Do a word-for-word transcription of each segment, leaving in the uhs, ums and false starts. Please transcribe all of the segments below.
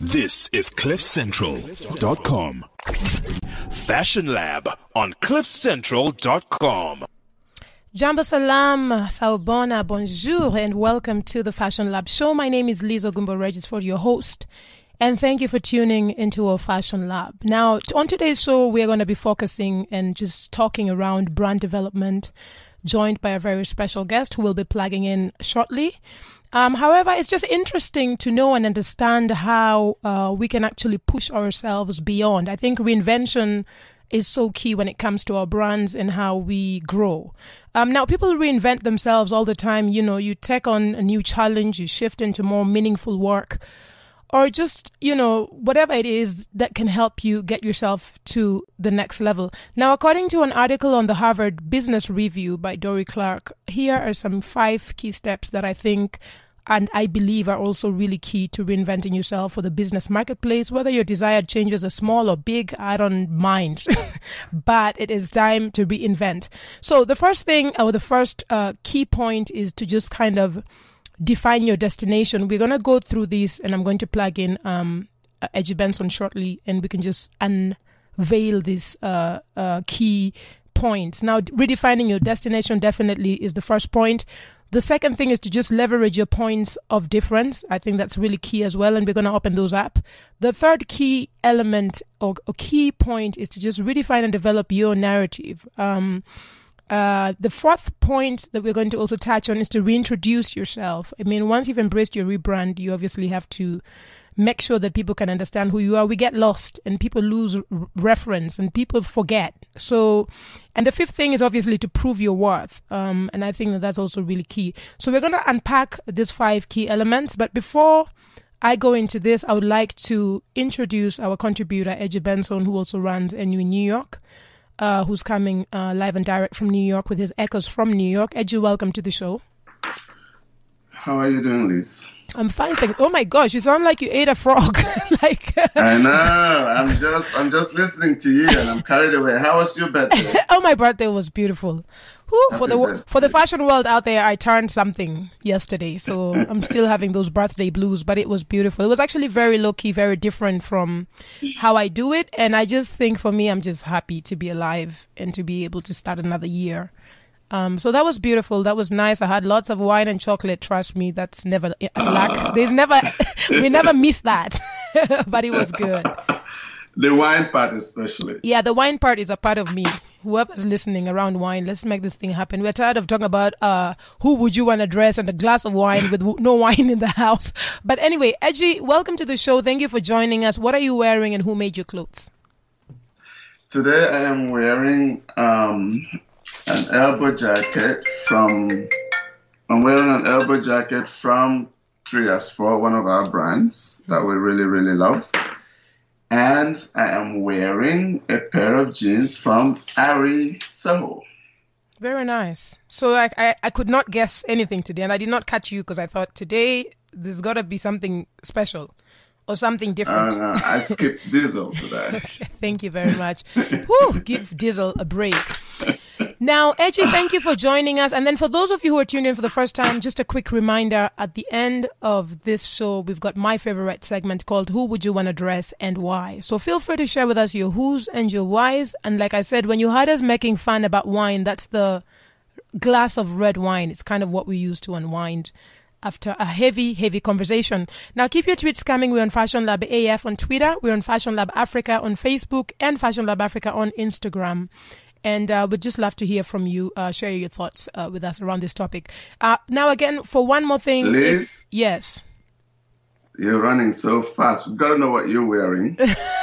This is cliff central dot com. Fashion Lab on cliff central dot com. Jambo salam, saubona, bonjour, and welcome to the Fashion Lab show. My name is Liz Ogumbo-Regisford, your host, and thank you for tuning into our Fashion Lab. Now, on today's show, we're going to be focusing and just talking around brand development, joined by a very special guest who will be plugging in shortly. Um, however, it's just interesting to know and understand how uh, we can actually push ourselves beyond. I think reinvention is so key when it comes to our brands and how we grow. Um, now, people reinvent themselves all the time. You know, you take on a new challenge, you shift into more meaningful work, or just, you know, whatever it is that can help you get yourself to the next level. Now, according to an article on the Harvard Business Review by Dorie Clark, here are some five key steps that I think and I believe are also really key to reinventing yourself for the business marketplace. Whether your desired changes are small or big, I don't mind. But it is time to reinvent. So the first thing, or the first uh, key point is to just kind of define your destination. We're going to go through this, and I'm going to plug in um, Edgy Benson shortly, and we can just unveil these uh, uh, key points. Now, redefining your destination definitely is the first point. The second thing is to just leverage your points of difference. I think that's really key as well, and we're going to open those up. The third key element or, or key point is to just redefine and develop your narrative. Um, uh, the fourth point that we're going to also touch on is to reintroduce yourself. I mean, once you've embraced your rebrand, you obviously have to make sure that people can understand who you are. We get lost and people lose r- reference and people forget. So, and the fifth thing is obviously to prove your worth. Um, and I think that that's also really key. So we're going to unpack these five key elements. But before I go into this, I would like to introduce our contributor, Edgy Benson, who also runs N U in New York, uh, who's coming uh, live and direct from New York with his echoes from New York. Edgy, welcome to the show. How are you doing, Liz? I'm fine, thanks. Oh my gosh, you sound like you ate a frog. like I know. I'm just I'm just listening to you and I'm carried away. How was your birthday? Oh, my birthday was beautiful. Whew, for the birthday. For the fashion world out there, I turned something yesterday, so I'm still having those birthday blues, but it was beautiful. It was actually very low-key, very different from how I do it, and I just think for me, I'm just happy to be alive and to be able to start another year. Um, so that was beautiful. That was nice. I had lots of wine and chocolate. Trust me, that's never a lack. There's never, we never miss that. But it was good. The wine part especially. Yeah, the wine part is a part of me. Whoever's listening around wine, let's make this thing happen. We're tired of talking about uh, who would you want to dress and a glass of wine with no wine in the house. But anyway, Edgy, welcome to the show. Thank you for joining us. What are you wearing and who made your clothes? Today I am wearing... Um, an elbow jacket from, I'm wearing an elbow jacket from Trias four, one of our brands that we really, really love. And I am wearing a pair of jeans from Ari Soho. Very nice. So I, I, I could not guess anything today, and I did not catch you because I thought today there's got to be something special. Or something different. Uh, I skipped Diesel today. Okay, thank you very much. Whew, give Diesel a break. Now, Edgy, thank you for joining us. And then for those of you who are tuned in for the first time, just a quick reminder, at the end of this show, we've got my favorite segment called Who Would You Want to Dress and Why? So feel free to share with us your who's and your whys. And like I said, when you heard us making fun about wine, that's the glass of red wine. It's kind of what we use to unwind after a heavy, heavy conversation. Now, keep your tweets coming. We're on Fashion Lab A F on Twitter. We're on Fashion Lab Africa on Facebook and Fashion Lab Africa on Instagram. And uh, we'd just love to hear from you. Uh, share your thoughts uh, with us around this topic. Uh, now, again, for one more thing. Liz? If, yes. You're running so fast. We've got to know what you're wearing.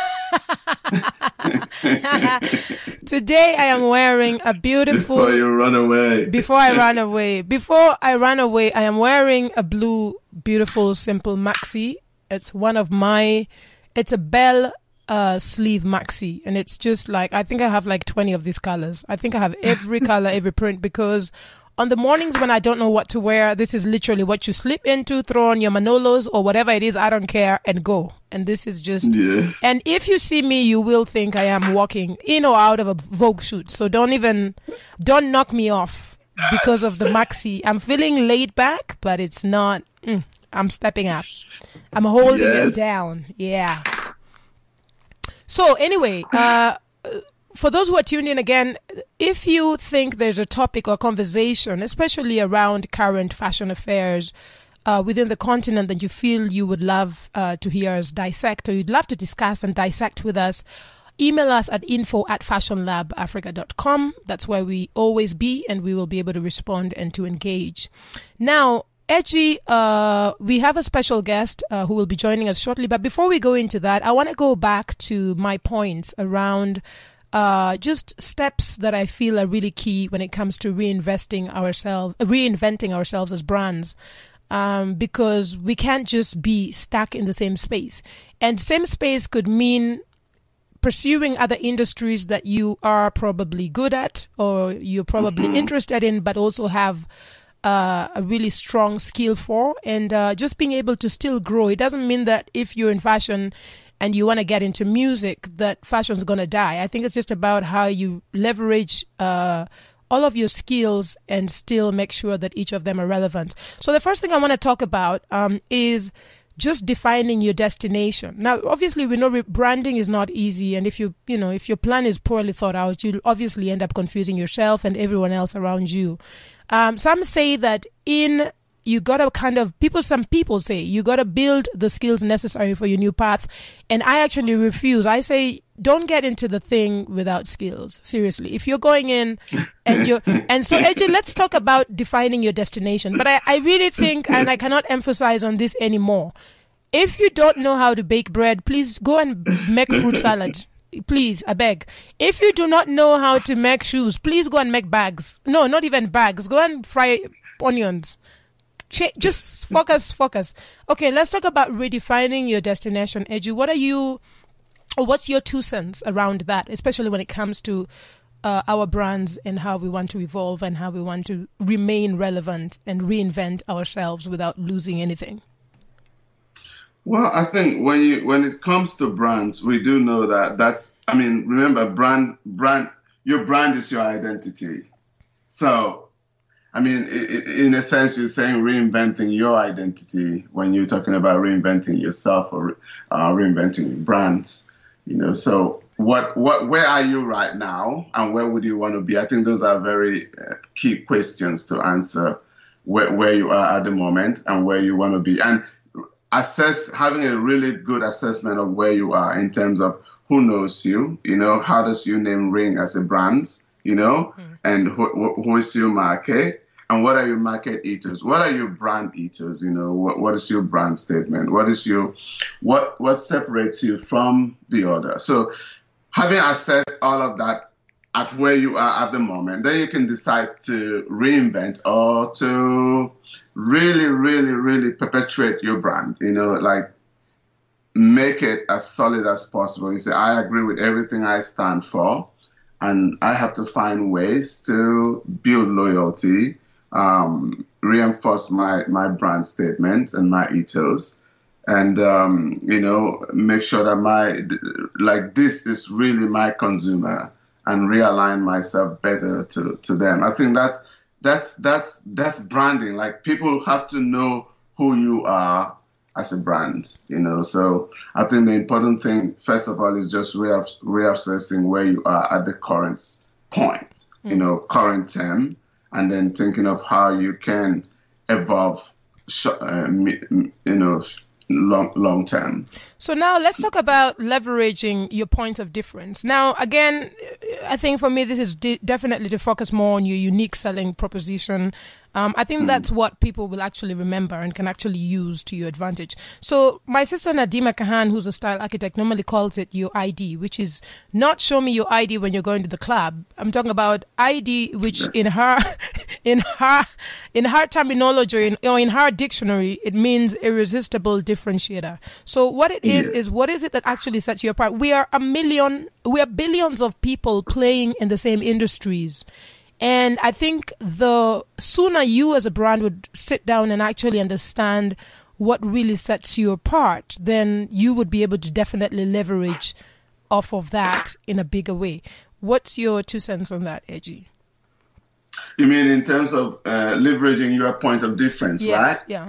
Today I am wearing a beautiful... Before you run away. Before I run away. Before I run away, I am wearing a blue, beautiful, simple maxi. It's one of my... It's a bell uh, sleeve maxi. And it's just like... I think I have like twenty of these colors. I think I have every color, every print, because... On the mornings when I don't know what to wear, this is literally what you slip into, throw on your Manolos or whatever it is, I don't care, and go. And this is just... Yeah. And if you see me, you will think I am walking in or out of a Vogue shoot. So don't even... Don't knock me off because of the maxi. I'm feeling laid back, but it's not... Mm, I'm stepping up. I'm holding Yes. it down. Yeah. So anyway, uh, for those who are tuned in again, if you think there's a topic or conversation, especially around current fashion affairs uh, within the continent that you feel you would love uh, to hear us dissect, or you'd love to discuss and dissect with us, email us at info at fashion lab africa dot com. That's where we always be, and we will be able to respond and to engage. Now, Edgy, uh, we have a special guest uh, who will be joining us shortly. But before we go into that, I want to go back to my points around uh, just steps that I feel are really key when it comes to reinvesting ourselves, reinventing ourselves as brands. Um, because we can't just be stuck in the same space. And same space could mean pursuing other industries that you are probably good at or you're probably mm-hmm. interested in, but also have uh, a really strong skill for, and uh, just being able to still grow. It doesn't mean that if you're in fashion and you want to get into music, that fashion's going to die. I think it's just about how you leverage uh, all of your skills and still make sure that each of them are relevant. So the first thing I want to talk about um, is just defining your destination. Now, obviously, we know re- branding is not easy. And if you, you know, if your plan is poorly thought out, you'll obviously end up confusing yourself and everyone else around you. Um, some say that in you got to kind of people, some people say you got to build the skills necessary for your new path. And I actually refuse. I say, don't get into the thing without skills. Seriously. If you're going in and you're, and so Edgy, let's talk about defining your destination. But I, I really think, and I cannot emphasize on this anymore, if you don't know how to bake bread, please go and make fruit salad. Please, I beg. If you do not know how to make shoes, please go and make bags. No, not even bags. Go and fry onions. Ch- just focus, focus. Okay, let's talk about redefining your destination. Edgy, what are you, or what's your two cents around that, especially when it comes to uh, our brands and how we want to evolve and how we want to remain relevant and reinvent ourselves without losing anything? Well, I think when you when it comes to brands, we do know that that's, I mean, remember, brand brand your brand is your identity. So, I mean, in a sense, you're saying reinventing your identity when you're talking about reinventing yourself or uh, reinventing your brands. You know, so what what where are you right now, and where would you want to be? I think those are very uh, key questions to answer. Where where you are at the moment and where you want to be, and assess having a really good assessment of where you are in terms of who knows you, you know, how does your name ring as a brand, you know, mm. and who, who is your market, and what are your market ethos? What are your brand ethos? You know, what, what is your brand statement? What is your, what, what separates you from the other? So having assessed all of that at where you are at the moment, then you can decide to reinvent or to really, really, really perpetuate your brand, you know, like make it as solid as possible. You say, I agree with everything I stand for, and I have to find ways to build loyalty, um, reinforce my, my brand statement and my ethos, and, um, you know, make sure that my, like this is really my consumer, and realign myself better to, to them. I think that's, That's that's that's branding. Like, people have to know who you are as a brand, you know. So I think the important thing, first of all, is just re- reassessing where you are at the current point, mm. you know, current term, and then thinking of how you can evolve, uh, you know, long long term. So now let's talk about leveraging your point of difference. Now, again, I think for me, this is de- definitely to focus more on your unique selling proposition. Um, I think mm. that's what people will actually remember and can actually use to your advantage. So my sister Nadima Kahan, who's a style architect, normally calls it your I D, which is not show me your I D when you're going to the club. I'm talking about I D, which in her, in her, in her terminology, in, or in her dictionary, it means irresistible differentiator. So what it is, yes. is what is it that actually sets you apart? We are a million, we are billions of people playing in the same industries. And I think the sooner you as a brand would sit down and actually understand what really sets you apart, then you would be able to definitely leverage off of that in a bigger way. What's your two cents on that, Edgy? You mean in terms of uh, leveraging your point of difference, yes, right? Yeah.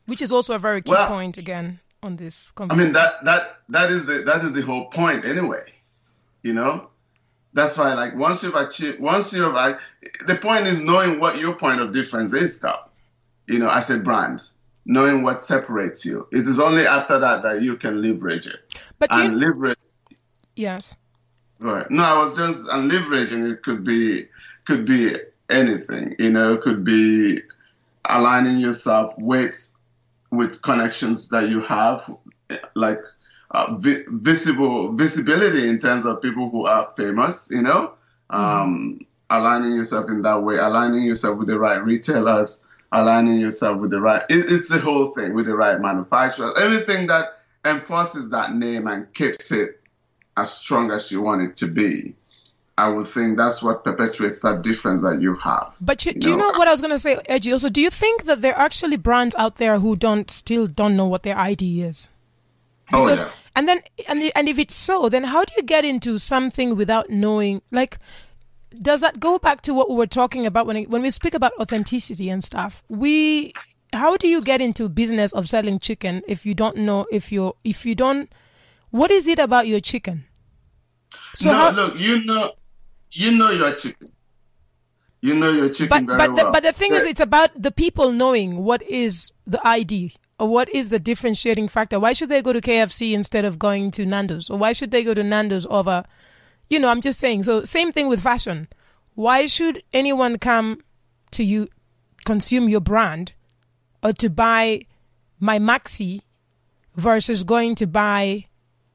Which is also a very key well, point again on this conversation. I mean, that, that, that is the, that is the whole point anyway, you know? That's why, like, once you've achieved, once you've, like, the point is knowing what your point of difference is, though, you know, as a brand, knowing what separates you. It is only after that that you can leverage it. But and you... leverage. Yes. Right. No, I was just, and leveraging it could be, could be anything, you know, it could be aligning yourself with, with connections that you have, like, Uh, vi- visible visibility in terms of people who are famous, you know, um, mm-hmm. aligning yourself in that way, aligning yourself with the right retailers, aligning yourself with the right, it, it's the whole thing, with the right manufacturers, everything that enforces that name and keeps it as strong as you want it to be. I would think that's what perpetuates that difference that you have. But you, you do know? you know what I was going to say, Edgy? Also, do you think that there are actually brands out there who don't still don't know what their I D is? Because, oh, yeah. And then, and and if it's so, then how do you get into something without knowing? Like, does that go back to what we were talking about when when we speak about authenticity and stuff? We, how do you get into business of selling chicken if you don't know if you're if you don't? What is it about your chicken? So no, how, look, you know, you know your chicken. You know your chicken but, very but well. The, but the thing yeah. is, it's about the people knowing what is the I D. Or what is the differentiating factor? Why should they go to K F C instead of going to Nando's? Or why should they go to Nando's over, you know, I'm just saying. So same thing with fashion. Why should anyone come to you, consume your brand, or to buy my maxi versus going to buy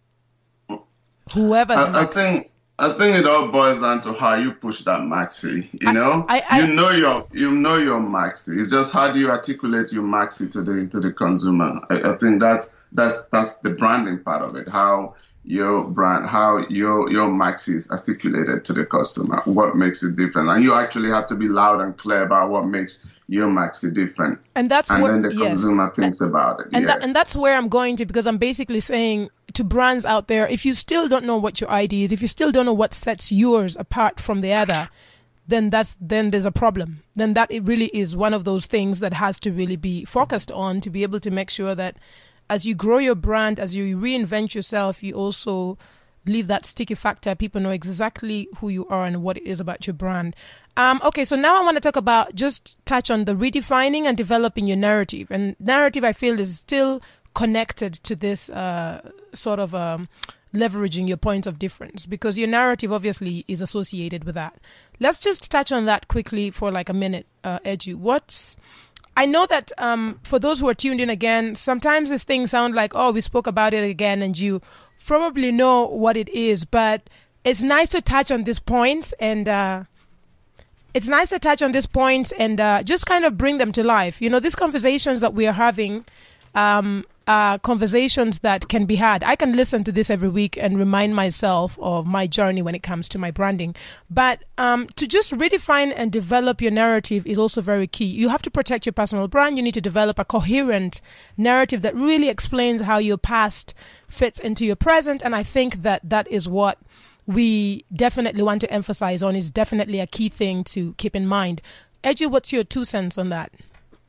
whoever's I, maxi? I think I think it all boils down to how you push that maxi. You I, know, I, I, you know your you know your maxi. It's just how do you articulate your maxi to the to the consumer. I, I think that's that's that's the branding part of it. How your brand, how your your maxi is articulated to the customer. What makes it different, and you actually have to be loud and clear about what makes your maxi different. And that's and where, then the yes. consumer thinks and, about it. And yeah. that, and that's where I'm going to, because I'm basically saying to brands out there, if you still don't know what your I D is, if you still don't know what sets yours apart from the other, then that's then there's a problem. Then that it really is one of those things that has to really be focused on to be able to make sure that as you grow your brand, as you reinvent yourself, you also leave that sticky factor. People know exactly who you are and what it is about your brand. Um, okay, so now I want to talk about, just touch on the redefining and developing your narrative. And narrative, I feel, is still connected to this uh, sort of um, leveraging your points of difference, because your narrative obviously is associated with that. Let's just touch on that quickly for like a minute, uh, Edu. What's I know that um, for those who are tuned in again, sometimes these things sound like, oh, we spoke about it again, and you probably know what it is, but it's nice to touch on these points and uh, it's nice to touch on these points and uh, just kind of bring them to life. You know, these conversations that we are having um, are conversations that can be had. I can listen to this every week and remind myself of my journey when it comes to my branding. But um, to just redefine and develop your narrative is also very key. You have to protect your personal brand. You need to develop a coherent narrative that really explains how your past fits into your present. And I think that that is what we definitely want to emphasize on, is definitely a key thing to keep in mind. Edu, what's your two cents on that?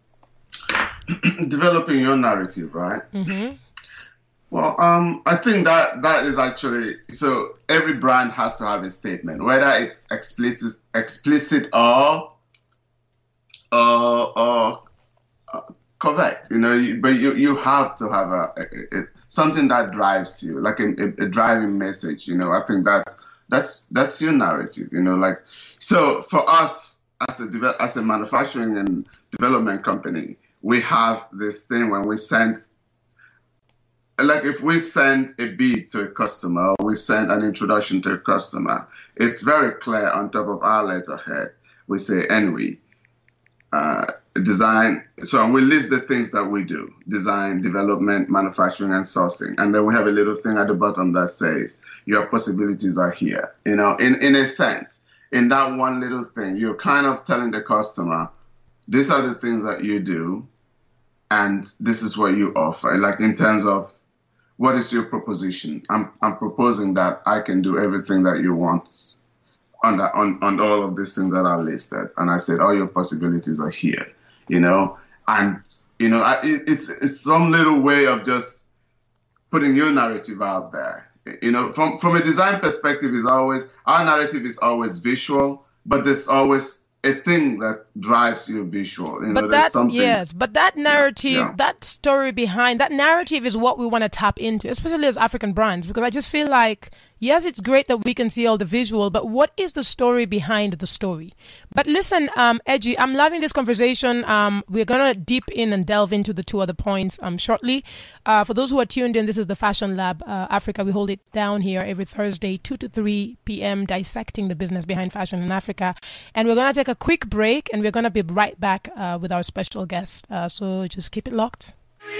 Developing your narrative, right? Mm-hmm. Well, um, I think that that is actually, so every brand has to have a statement, whether it's explicit, explicit or or, or uh, covert, you know. You, but you you have to have a, a, a something that drives you, like a, a, a driving message. You know, I think that's that's that's your narrative. You know, like so for us as a as a manufacturing and development company, we have this thing when we send, like if we send a bid to a customer, or we send an introduction to a customer, it's very clear on top of our letterhead. We say, anyway, uh, design. So we list the things that we do: design, development, manufacturing, and sourcing. And then we have a little thing at the bottom that says, your possibilities are here. You know, in, in a sense, in that one little thing, you're kind of telling the customer, these are the things that you do, and this is what you offer. Like in terms of what is your proposition? I'm I'm proposing that I can do everything that you want on that, on, on all of these things that are listed. And I said, all your possibilities are here, you know. and you know, I, it, it's it's some little way of just putting your narrative out there. You know, from from a design perspective, is always our narrative is always visual, but there's always a thing that drives your visual. You know, but that, something, yes, but that narrative, yeah, yeah. that story behind that narrative is what we want to tap into, especially as African brands, because I just feel like, yes, it's great that we can see all the visual, but what is the story behind the story? But listen, um, Edgy, I'm loving this conversation. Um, we're going to deep in and delve into the two other points um, shortly. Uh, for those who are tuned in, this is the Fashion Lab uh, Africa. We hold it down here every Thursday, two to three p.m., dissecting the business behind fashion in Africa. And we're going to take a quick break, and we're going to be right back uh, with our special guest. Uh, so just keep it locked.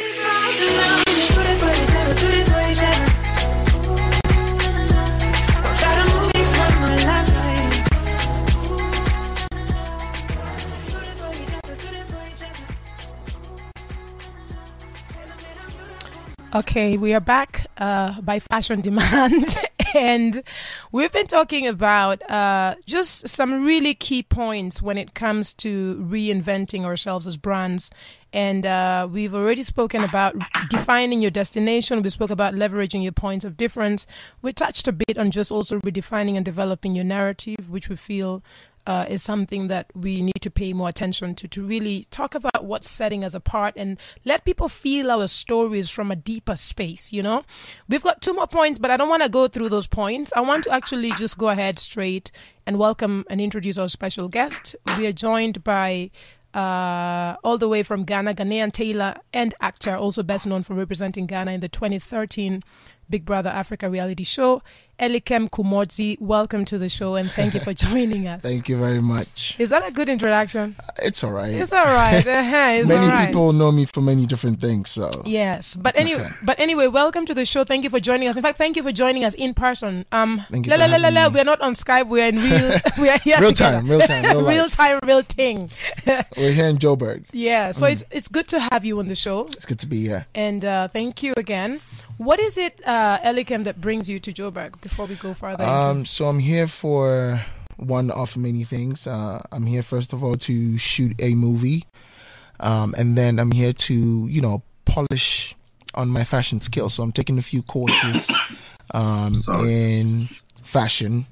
Okay, we are back uh, by Fashion Demand, and we've been talking about uh, just some really key points when it comes to reinventing ourselves as brands. And uh, we've already spoken about defining your destination. We spoke about leveraging your points of difference. We touched a bit on just also redefining and developing your narrative, which we feel uh, is something that we need to pay more attention to, to really talk about what's setting us apart and let people feel our stories from a deeper space, you know? We've got two more points, but I don't want to go through those points. I want to actually just go ahead straight and welcome and introduce our special guest. We are joined by Uh, all the way from Ghana, Ghanaian tailor and actor, also best known for representing Ghana in the twenty thirteen Big Brother Africa reality show, Elikem Kumodzi. Welcome to the show, and thank you for joining us. Thank you very much. Is that a good introduction? It's all right. It's all right. Uh-huh, it's many all right. people know me for many different things, so yes. But anyway, okay. but anyway, welcome to the show. Thank you for joining us. In fact, thank you for joining us in person. Um, thank you la, for la, la, la, having me. We're not on Skype. We're in real. We are here real together. time, real time, real, real life. time, real thing. We're here in Joburg. Yeah. So Mm. it's it's good to have you on the show. It's good to be here. And uh, thank you again. What is it, uh, Elikem, that brings you to Joburg before we go further? Um, into... so I'm here for one of many things. Uh, I'm here first of all to shoot a movie, um, and then I'm here to you know polish on my fashion skills. So I'm taking a few courses um, in fashion.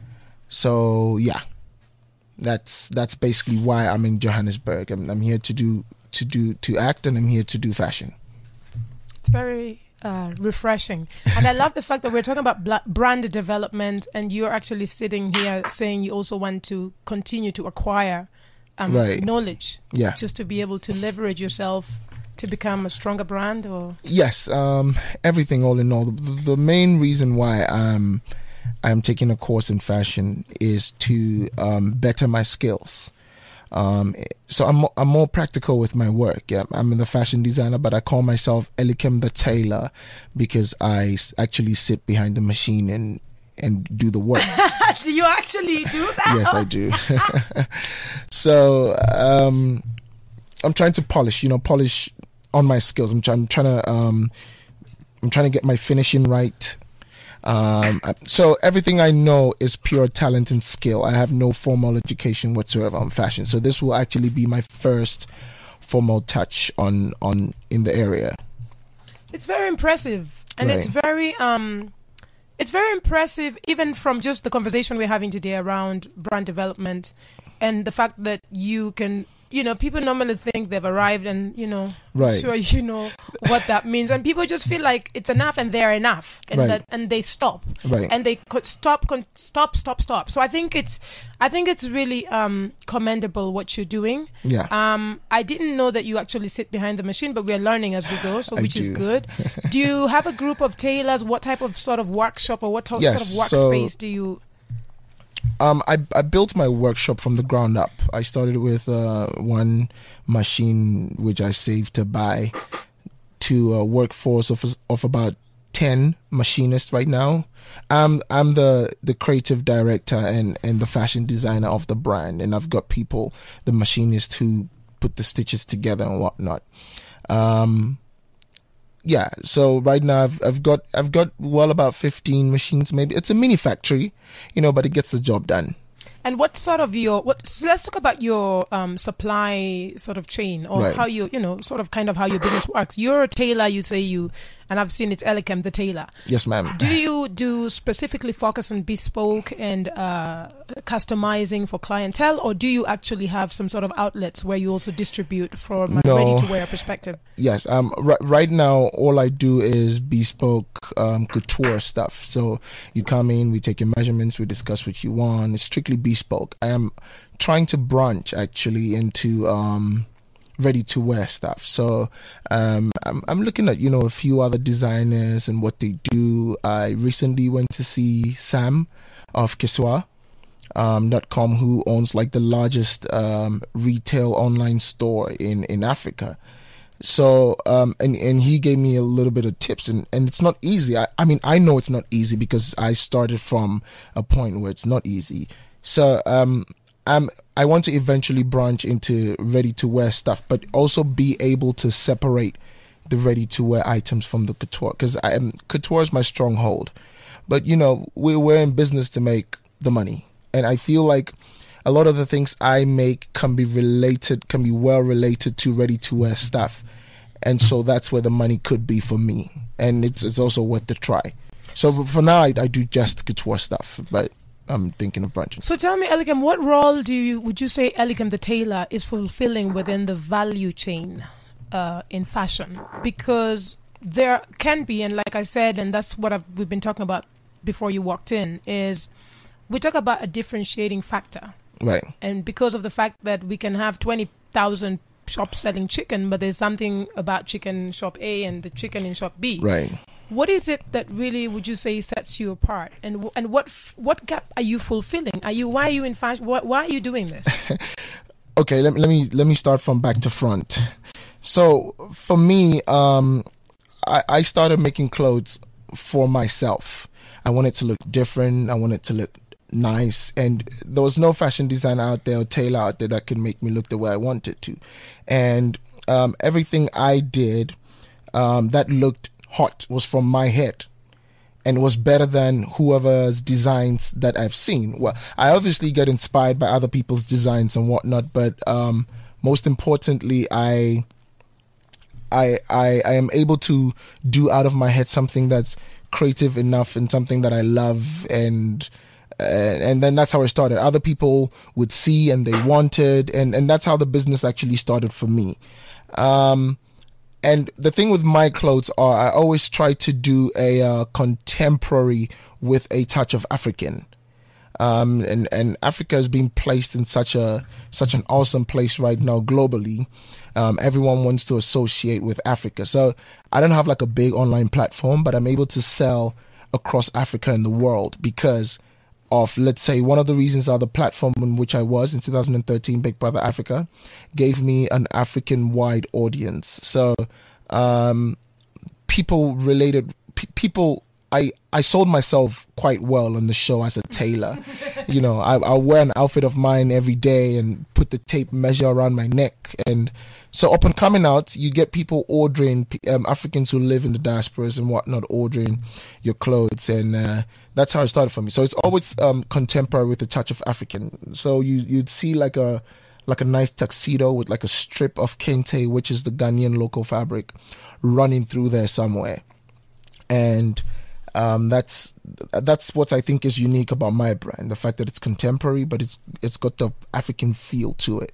So yeah, that's that's basically why I'm in Johannesburg. I'm, I'm here to do to do to act, and I'm here to do fashion. It's very Uh, refreshing, and I love the fact that we're talking about bla- brand development, and you're actually sitting here saying you also want to continue to acquire um, right. knowledge, yeah, just to be able to leverage yourself to become a stronger brand. Or yes, um, everything all in all. The, the main reason why I'm I'm taking a course in fashion is to um, better my skills. Um, so I'm I'm more practical with my work. Yeah, I'm the fashion designer, but I call myself Elikem the tailor because I s- actually sit behind the machine and and do the work. Do you actually do that? Yes, I do. So um, I'm trying to polish, you know, polish on my skills. I'm, try- I'm trying to um, I'm trying to get my finishing right. Um, so everything I know is pure talent and skill. I have no formal education whatsoever on fashion. So this will actually be my first formal touch on, on in the area. It's very impressive, and Right. it's very um, it's very impressive even from just the conversation we're having today around brand development, and the fact that you can. You know, people normally think they've arrived and, you know, Right. I'm sure you know what that means. And people just feel like it's enough and they're enough. And Right. that and they stop. Right. And they could stop, con- stop, stop, stop. So I think it's I think it's really um, commendable what you're doing. Yeah. Um, I didn't know that you actually sit behind the machine, but we're learning as we go, so I which is do. good. Do you have a group of tailors? What type of sort of workshop or what to- Yes, sort of so- workspace do you... Um, I I built my workshop from the ground up. I started with uh, one machine which I saved to buy, to a workforce of of about ten machinists right now. I'm I'm the, the creative director and, and the fashion designer of the brand, and I've got people, the machinists who put the stitches together and whatnot. Um, yeah, so right now I've I've got I've got well about fifteen machines. Maybe it's a mini factory, you know, but it gets the job done. And what sort of your what? So let's talk about your um, supply sort of chain, or Right. how you you know sort of kind of how your business works. You're a tailor, you say you, and I've seen it's Elikem the tailor. Yes, ma'am. Do you do specifically focus on bespoke and uh, customizing for clientele, or do you actually have some sort of outlets where you also distribute from a No. ready-to-wear perspective? Yes. Um. R- right now, all I do is bespoke um, couture stuff. So you come in, we take your measurements, we discuss what you want. It's strictly bespoke. I am trying to branch actually into um, ready-to-wear stuff. So um, I'm I'm looking at you know a few other designers and what they do. I recently went to see Sam of Kiswa. Um, dot com, who owns like the largest um, retail online store in, in Africa. So, um, and, and he gave me a little bit of tips, and, and it's not easy. I, I mean, I know it's not easy because I started from a point where it's not easy. So, um, I'm, I want to eventually branch into ready to wear stuff, but also be able to separate the ready to wear items from the couture, because I am, couture is my stronghold. But, you know, we, we're in business to make the money. And I feel like a lot of the things I make can be related, can be well related to ready to wear stuff. And so that's where the money could be for me. And it's it's also worth the try. So for now, I, I do just couture stuff, but I'm thinking of branching. So tell me, Elikem, what role do you would you say Elikem the tailor is fulfilling within the value chain uh, in fashion? Because there can be, and like I said, and that's what I've, we've been talking about before you walked in, is we talk about a differentiating factor. Right. And because of the fact that we can have twenty thousand shops selling chicken, but there's something about chicken shop A and the chicken in shop B. Right. What is it that really would you say sets you apart? And w- and what f- what gap are you fulfilling? Are you why are you in fashion? Why, why are you doing this? Okay, let, let me let me start from back to front. So for me, um, I, I started making clothes for myself. I wanted to look different. I wanted to look nice, and there was no fashion designer out there or tailor out there that could make me look the way I wanted to. And um, everything I did um, that looked hot was from my head, and was better than whoever's designs that I've seen. Well, I obviously get inspired by other people's designs and whatnot, but um, most importantly, I, I, I, I am able to do out of my head something that's creative enough and something that I love, and uh, and then that's how it started. Other people would see and they wanted, and and that's how the business actually started for me. Um, and the thing with my clothes are I always try to do a uh, contemporary with a touch of African. Um, and, and Africa is being placed in such a such an awesome place right now globally. Um, everyone wants to associate with Africa. So I don't have like a big online platform, but I'm able to sell across Africa and the world because of, let's say, one of the reasons are the platform in which I was in two thousand thirteen, Big Brother Africa, gave me an African-wide audience. So um, people related, p- people... I, I sold myself quite well on the show as a tailor. You know, I, I wear an outfit of mine every day and put the tape measure around my neck. And so upon coming out, you get people ordering, um, Africans who live in the diasporas and whatnot, ordering your clothes. And uh, that's how it started for me. So it's always um, contemporary with a touch of African. So you, you'd see like a like a nice tuxedo with like a strip of kente, which is the Ghanaian local fabric, running through there somewhere. And... Um, that's that's what I think is unique about my brand, the fact that it's contemporary, but it's it's got the African feel to it.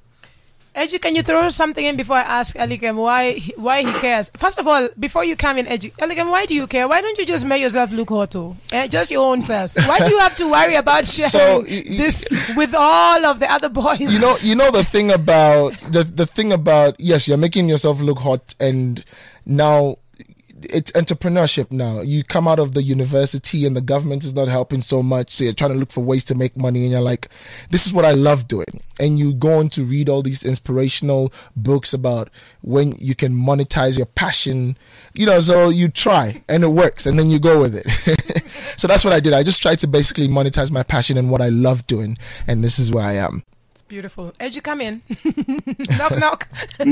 Eji, can you throw something in before I ask Elikem why he, why he cares? First of all, before you come in, Eji, Elikem, why do you care? Why don't you just make yourself look hot, too? Eh, just your own self. Why do you have to worry about sharing So, y- y- this with all of the other boys? You know, you know the thing about the the thing about yes, you're making yourself look hot, and now. It's entrepreneurship now. You come out of the university and the government is not helping so much. So you're trying to look for ways to make money and you're like, this is what I love doing. And you go on to read all these inspirational books about when you can monetize your passion, you know, so you try and it works and then you go with it. So that's what I did. I just tried to basically monetize my passion and what I love doing. And this is where I am. It's beautiful. As you come in, knock knock.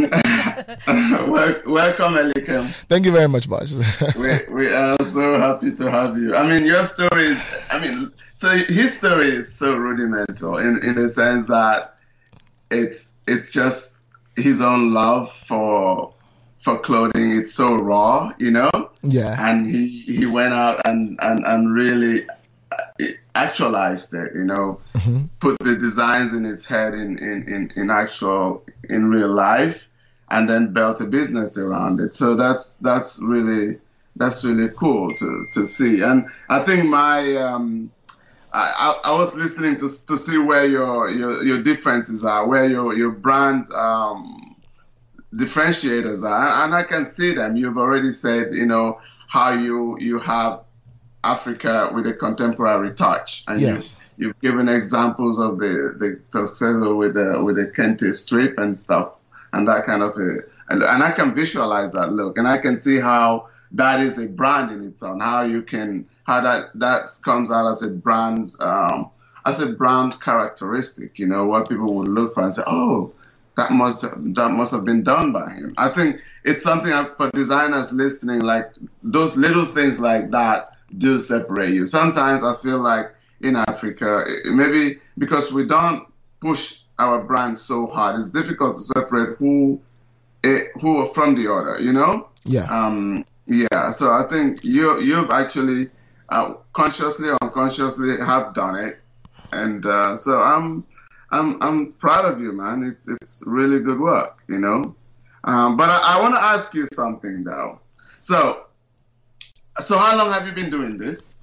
Wel- welcome, Elikem. Thank you very much, boss. we we are so happy to have you. I mean, your story is, I mean, so his story is so rudimental in, in the sense that it's it's just his own love for for clothing. It's so raw, you know? Yeah. And he, he went out and, and, and really actualized it, you know, mm-hmm. put the designs in his head in, in, in, in actual, in real life, and then built a business around it. So that's that's really that's really cool to, to see. And I think my um, I, I was listening to to see where your your, your differences are, where your your brand um, differentiators are, and I can see them. You've already said, you know, how you you have Africa with a contemporary touch, and yes. you, you've given examples of the the Tuxedo with the with the Kente strip and stuff, and that kind of a, and, and I can visualize that look, and I can see how that is a brand in its own. How you can how that that comes out as a brand um, as a brand characteristic. You know, what people would look for and say, oh, that must that must have been done by him. I think it's something for designers listening, like those little things like that do separate you. Sometimes I feel like in Africa, maybe because we don't push our brand so hard, it's difficult to separate who who from the other, you know? Yeah. Um, yeah. So I think you you've actually uh, consciously or unconsciously have done it, and uh, so I'm I'm I'm proud of you, man. It's it's really good work, you know. Um, but I, I want to ask you something though. So. So how long have you been doing this?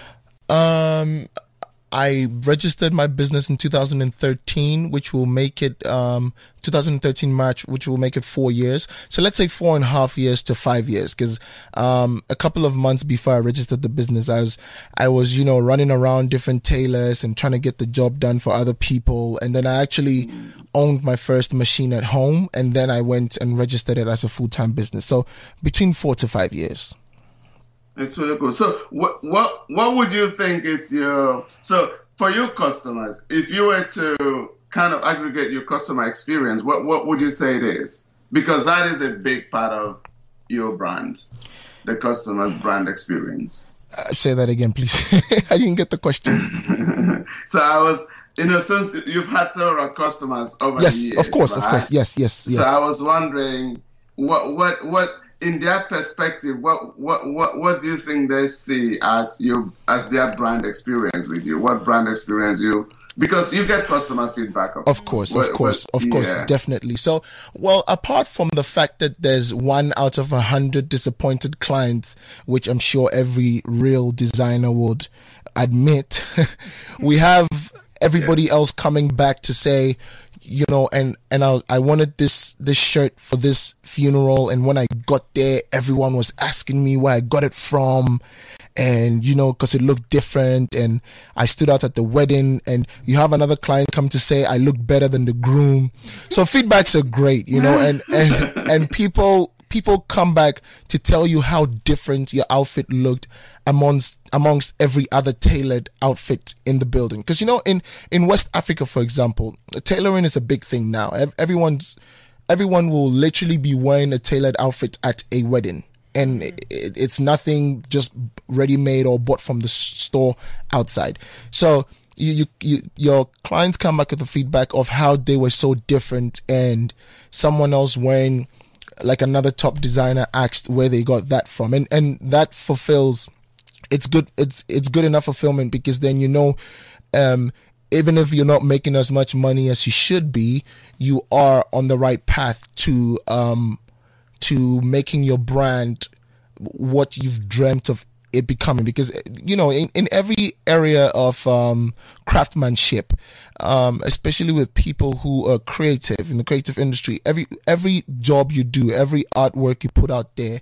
Um, I registered my business in two thousand thirteen, which will make it um two thousand thirteen March, which will make it four years. So let's say four and a half years to five years, because um a couple of months before I registered the business, I was I was you know running around different tailors and trying to get the job done for other people, and then I actually owned my first machine at home, and then I went and registered it as a full-time business. So between four to five years. It's really cool. So what what what would you think is your, so for your customers, if you were to kind of aggregate your customer experience, what, what would you say it is? Because that is a big part of your brand, the customer's brand experience. Uh, say that again, please. I didn't get the question. So I was, in a sense, you've had several customers over yes, the years. Yes, of course, right? of course. Yes, yes, yes. So I was wondering, what what what in their perspective, what, what, what, what do you think they see as you as their brand experience with you? What brand experience you? Because you get customer feedback. Of, of course, of course, of course, yeah. Definitely. So, well, apart from the fact that there's one out of a hundred disappointed clients, which I'm sure every real designer would admit, we have everybody yeah. else coming back to say, you know, and, and I, I wanted this, this shirt for this funeral. And when I got there, everyone was asking me where I got it from. And, you know, cause it looked different, and I stood out at the wedding, and you have another client come to say I look better than the groom. So feedbacks are great, you know, and, and, and people, people come back to tell you how different your outfit looked amongst amongst every other tailored outfit in the building. Because, you know, in, in West Africa, for example, tailoring is a big thing now. Everyone's everyone will literally be wearing a tailored outfit at a wedding. And it, it's nothing just ready-made or bought from the store outside. So you, you, you, your clients come back with the feedback of how they were so different, and someone else wearing, like another top designer asked where they got that from, and and that fulfills. It's good. It's it's good enough fulfillment, because then you know, um, even if you're not making as much money as you should be, you are on the right path to um. to making your brand what you've dreamt of it becoming. Because, you know, in, in every area of um, craftsmanship, um, especially with people who are creative in the creative industry, every every job you do, every artwork you put out there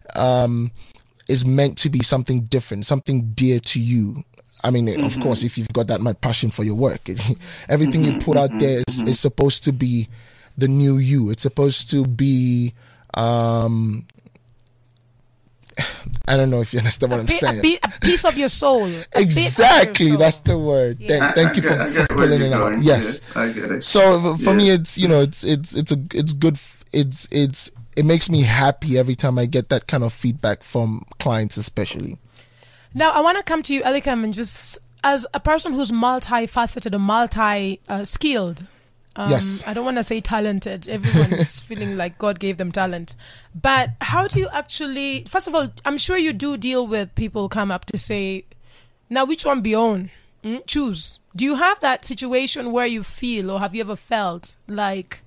um, is meant to be something different, something dear to you. I mean, mm-hmm. of course, if you've got that much passion for your work, everything you put out there is, is supposed to be the new you. It's supposed to be um I don't know if you understand what a I'm pi- saying. A, pi- a piece of your soul. A Exactly, your soul. that's the word. Yeah. Thank, I- thank I you get- I for, get for where pulling you're it out. going. Yes. I get it. So for Yeah. me, it's you know, it's it's it's a it's good. f- It's it's it makes me happy every time I get that kind of feedback from clients, especially. Now, I want to come to you, Elikam, and just as a person who's multifaceted and multi-skilled. Um, Yes. I don't want to say talented. Everyone's feeling like God gave them talent. But how do you actually, first of all, I'm sure you do deal with people come up to say, now which one be on? Mm? Choose. Do you have that situation where you feel, or have you ever felt like,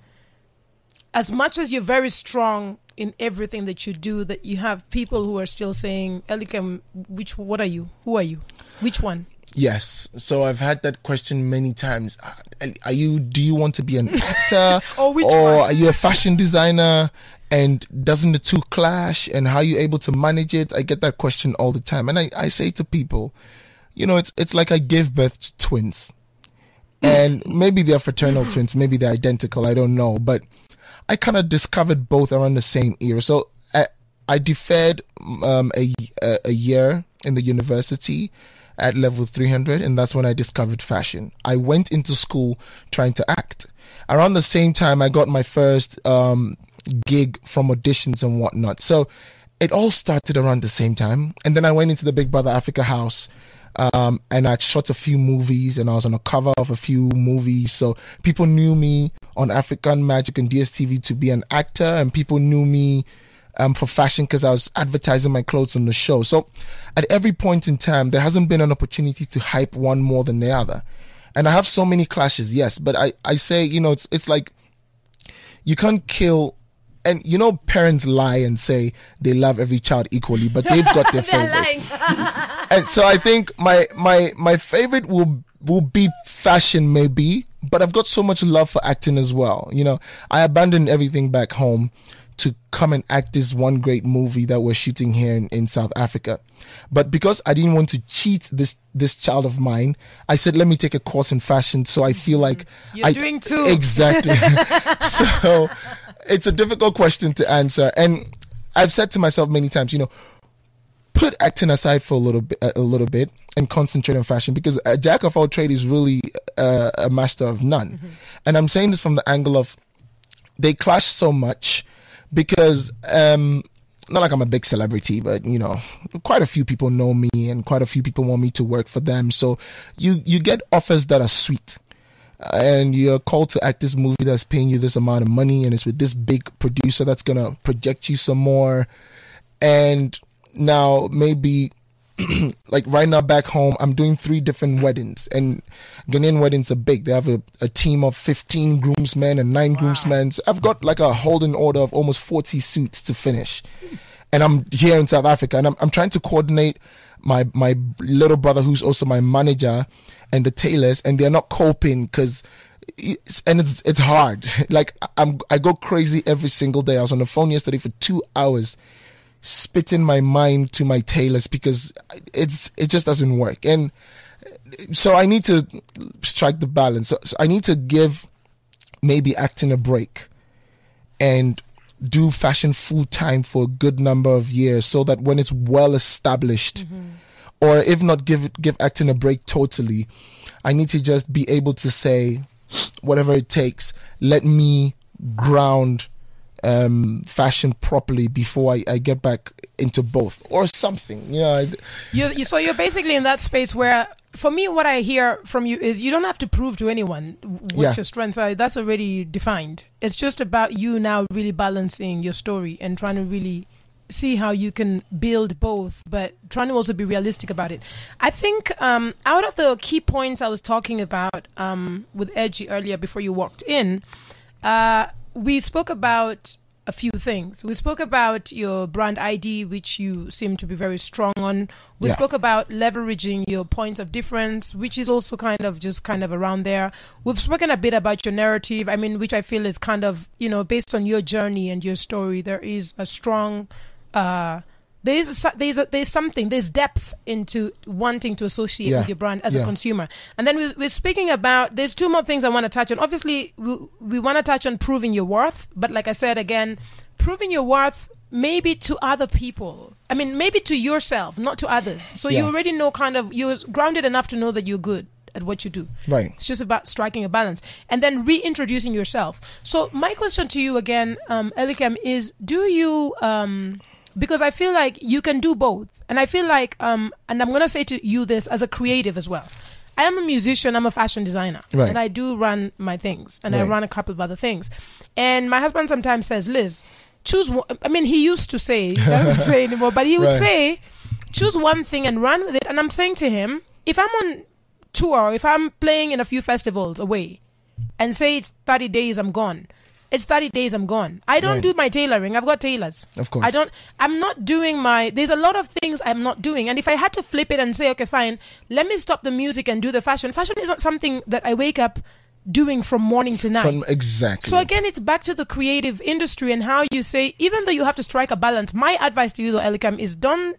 as much as you're very strong in everything that you do, that you have people who are still saying, Elikam, which, what are you? Who are you? Which one? Yes. So I've had that question many times. Are you? Do you want to be an actor, Or which or one? are you a fashion designer? And doesn't the two clash? And how are you able to manage it? I get that question all the time, and I, I say to people, you know, it's it's like I gave birth to twins, and maybe they're fraternal twins, maybe they're identical. I don't know, but I kind of discovered both around the same era. So I I deferred um, a a a year in the university at level three hundred, and that's when I discovered fashion. I went into school trying to act. Around the same time, I got my first um, gig from auditions and whatnot. So it all started around the same time. And then I went into the Big Brother Africa house, um, and I shot a few movies, and I was on a cover of a few movies. So people knew me on African Magic and D S T V to be an actor, and people knew me Um, for fashion because I was advertising my clothes on the show. So at every point in time, there hasn't been an opportunity to hype one more than the other. And I have so many clashes, yes, but I, I say, you know, it's it's like you can't kill, and you know, parents lie and say they love every child equally, but they've got their favorites. And so I think my my my favorite will will be fashion maybe, but I've got so much love for acting as well. You know, I abandoned everything back home to come and act this one great movie that we're shooting here in, in South Africa. But because I didn't want to cheat this this child of mine, I said, let me take a course in fashion so I feel like You're I, doing too. Exactly. So it's a difficult question to answer. And I've said to myself many times, you know, put acting aside for a little bit, a little bit, and concentrate on fashion, because a jack of all trades is really uh, a master of none. Mm-hmm. And I'm saying this from the angle of they clash so much because, um, not like I'm a big celebrity, but you know, quite a few people know me, and quite a few people want me to work for them. So you you get offers that are sweet, uh, and you're called to act this movie that's paying you this amount of money, and it's with this big producer that's gonna project you some more. And now maybe like right now back home, I'm doing three different weddings, and Ghanaian weddings are big. They have a, a team of fifteen groomsmen and nine wow. groomsmen. So I've got like a holding order of almost forty suits to finish. And I'm here in South Africa, and I'm, I'm trying to coordinate my, my little brother, who's also my manager, and the tailors, and they're not coping because it's, and it's, it's hard. Like I'm, I go crazy every single day. I was on the phone yesterday for two hours spitting my mind to my tailors because it's it just doesn't work. And so I need to strike the balance. So, so I need to give maybe acting a break and do fashion full time for a good number of years, so that when it's well established, mm-hmm. or if not give it, give acting a break totally, I need to just be able to say whatever it takes, let me ground Um, fashion properly before I, I get back into both or something. You know, I, you, you, so you're basically in that space where, for me, what I hear from you is you don't have to prove to anyone what yeah. your strengths are. That's already defined. It's just about you now really balancing your story and trying to really see how you can build both, but trying to also be realistic about it. I think um, out of the key points I was talking about um, with Edgy earlier before you walked in, uh, we spoke about a few things. We spoke about your brand I D, which you seem to be very strong on. We yeah. spoke about leveraging your points of difference, which is also kind of just kind of around there. We've spoken a bit about your narrative, I mean, which I feel is kind of, you know, based on your journey and your story, there is a strong, uh, there is, a, there's, a, there's something, there's depth into wanting to associate yeah. with your brand as yeah. a consumer. And then we, we're speaking about, there's two more things I want to touch on. Obviously, we, we want to touch on proving your worth. But like I said, again, proving your worth maybe to other people. I mean, maybe to yourself, not to others. So Yeah. you already know kind of, you're grounded enough to know that you're good at what you do. Right. It's just about striking a balance and then reintroducing yourself. So my question to you again, um, Elikem, is do you, um, because I feel like you can do both. And I feel like, um, and I'm going to say to you this as a creative as well. I am a musician, I'm a fashion designer. Right. And I do run my things. And I Right. run a couple of other things. And my husband sometimes says, Liz, choose one. I mean, he used to say, he doesn't say anymore, but he would Right. say, choose one thing and run with it. And I'm saying to him, if I'm on tour, if I'm playing in a few festivals away and say it's thirty days, I'm gone. It's thirty days, I'm gone. I don't Right. do my tailoring. I've got tailors. Of course. I don't, I'm not doing my, there's a lot of things I'm not doing. And if I had to flip it and say, okay, fine, let me stop the music and do the fashion. Fashion is not something that I wake up doing from morning to night. From, exactly. So again, it's back to the creative industry and how you say, even though you have to strike a balance, my advice to you though, Elikem, is don't,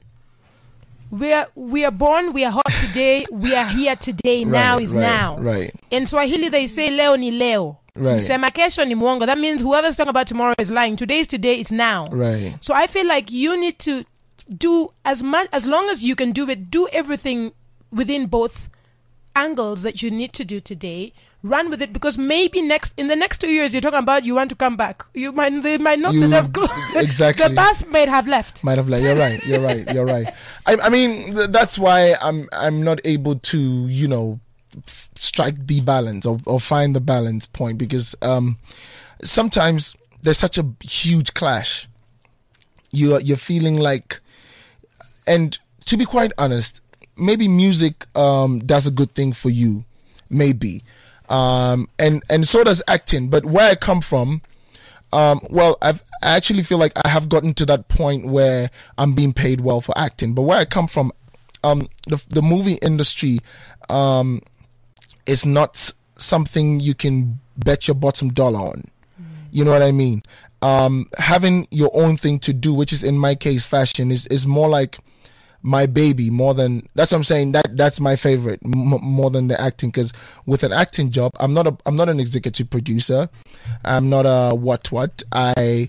we are, we are born, we are hot today, we are here today, Right, now is right, now. Right. In Swahili, they say leo ni leo. Right. Msema kesho ni mwongo. That means whoever's talking about tomorrow is lying. Today is today, it's now. Right. So I feel like you need to do as much, as long as you can do it, do everything within both angles that you need to do today. Run with it, because maybe next in the next two years you're talking about you want to come back. You might they might not You- be have clo- exactly. The bus might have left. Might have like you're right. You're right. You're right. I, I mean, th- that's why I'm I'm not able to you know f- strike the balance or, or find the balance point, because um sometimes there's such a huge clash. You are, you're feeling like, and to be quite honest, maybe music um does a good thing for you, maybe. Um, and, and so does acting. But where I come from, um, well, I've, I actually feel like I have gotten to that point where I'm being paid well for acting. But where I come from, um, the, the movie industry, um, is not something you can bet your bottom dollar on. You know what I mean? Um, having your own thing to do, which is in my case, fashion, is, is more like my baby, more than, that's what I'm saying, that that's my favorite, m- more than the acting. Because with an acting job, I'm not a I'm not an executive producer, I'm not a what what I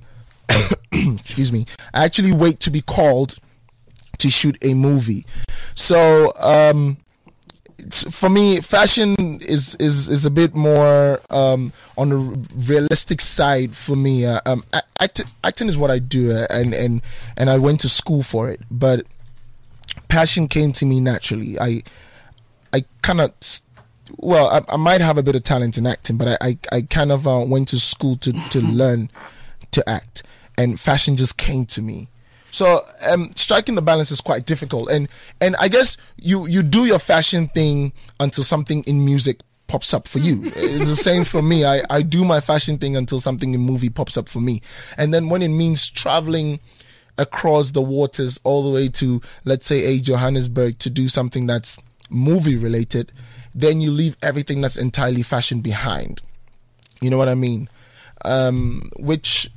excuse me, I actually wait to be called to shoot a movie. So um it's, for me, fashion is is is a bit more um on the realistic side for me. uh, um a- act, acting is what I do, uh, and and and I went to school for it, but passion came to me naturally. I I kind of, well, I, I might have a bit of talent in acting, but I I, I kind of uh, went to school to to learn to act, and fashion just came to me. So um, striking the balance is quite difficult, and and I guess you you do your fashion thing until something in music pops up for you. It's the same for me. I I do my fashion thing until something in movie pops up for me, and then when it means traveling across the waters all the way to, let's say, a Johannesburg to do something that's movie related, then you leave everything that's entirely fashion behind. You know what I mean? Um, which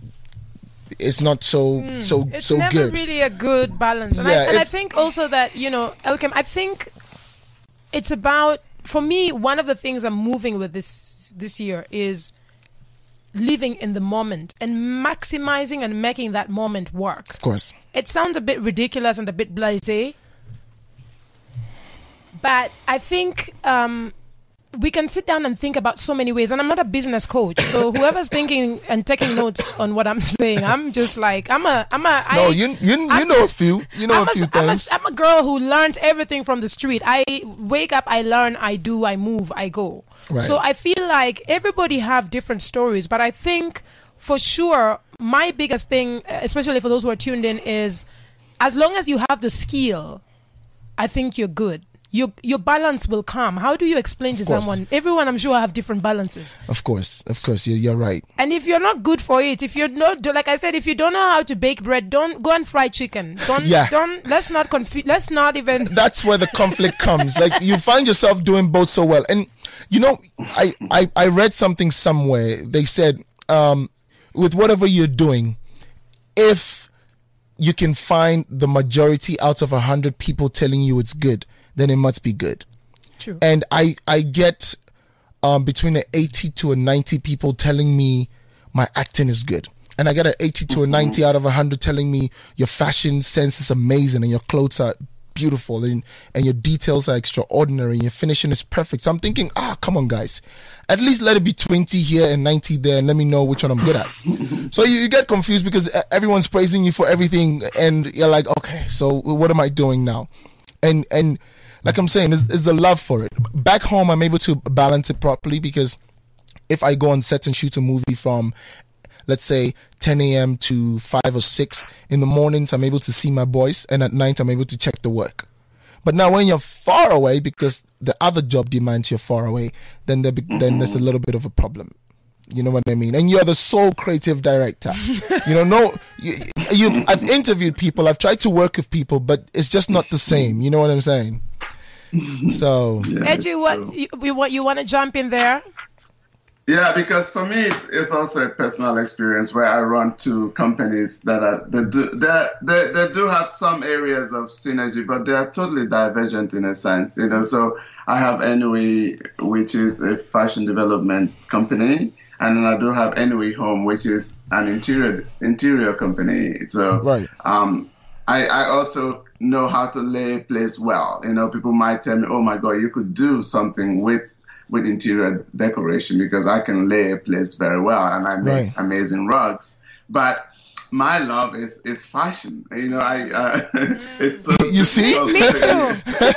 is not so mm, so it's so never good. really a good balance. And, Yeah, I, and if- I think also that, you know, Elikem, I think it's about, for me, one of the things I'm moving with this this year is living in the moment and maximizing and making that moment work. Of course. It sounds a bit ridiculous and a bit blasé, but I think um, we can sit down and think about so many ways. And I'm not a business coach, so whoever's thinking and taking notes on what I'm saying, I'm just like, I'm a, I'm a. No, I, you you you I'm- know a few. You know I'm a few a, I'm, a, things. I'm a girl who learned everything from the street. I wake up, I learn, I do, I move, I go. Right. So I feel like everybody have different stories, but I think for sure my biggest thing, especially for those who are tuned in, is as long as you have the skill, I think you're good. Your your balance will come. How do you explain to course. someone? Everyone, I'm sure, have different balances. Of course, of course, you're, you're right. And if you're not good for it, if you're not, like I said, if you don't know how to bake bread, don't go and fry chicken. Don't, Yeah. don't. Let's not confuse. Let's not even. That's where the conflict comes. Like, you find yourself doing both so well. And you know, I, I, I read something somewhere. They said, um, with whatever you're doing, if you can find the majority out of a hundred people telling you it's good, then it must be good. True. And I, I get um, between an eighty to a ninety people telling me my acting is good. and I get an eighty to a ninety out of one hundred telling me your fashion sense is amazing and your clothes are beautiful and, and your details are extraordinary and your finishing is perfect. So I'm thinking, ah, come on, guys. At least let it be twenty here and ninety there and let me know which one I'm good at. So you, you get confused because everyone's praising you for everything and you're like, okay, so what am I doing now? And and like I'm saying, is the love for it. Back home, I'm able to balance it properly because if I go on set and shoot a movie from, let's say, ten a.m. to five or six in the mornings, I'm able to see my boys, and at night, I'm able to check the work. But now when you're far away, because the other job demands you're far away, then, there be, mm-hmm. then there's a little bit of a problem. You know what I mean? And you're the sole creative director. You know, no, you, you, I've interviewed people, I've tried to work with people, but it's just not the same. You know what I'm saying? So, yeah, Edgy, what you, what you want to jump in there? Yeah, because for me, it's, it's also a personal experience where I run two companies that are they do they they they do have some areas of synergy, but they are totally divergent in a sense. You know, so I have Anyway, which is a fashion development company, and then I do have Anyway Home, which is an interior interior company. So, right. um, I I also know how to lay a place well. You know, people might tell me, "Oh my God, you could do something with." with interior decoration because I can lay a place very well and I make right. amazing rugs. But my love is is fashion. You know, I uh, it's so you see. so Me too.